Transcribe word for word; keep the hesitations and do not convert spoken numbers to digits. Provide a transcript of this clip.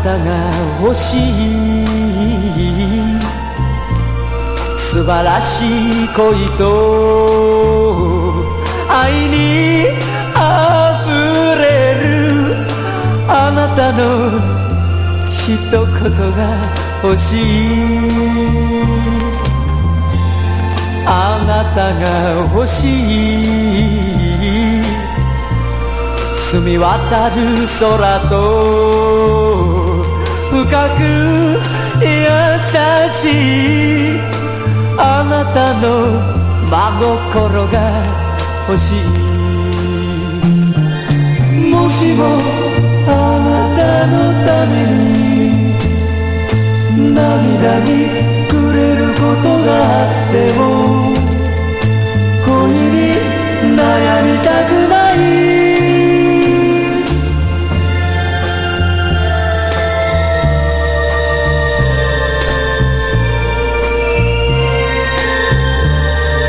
たが欲しい素晴らしい恋と愛にあふれるあなたの一言が欲しいあなたが欲しい澄み渡る空と深く優しいあなたの真心が欲しいもしもあなたのために涙にくれることがあっても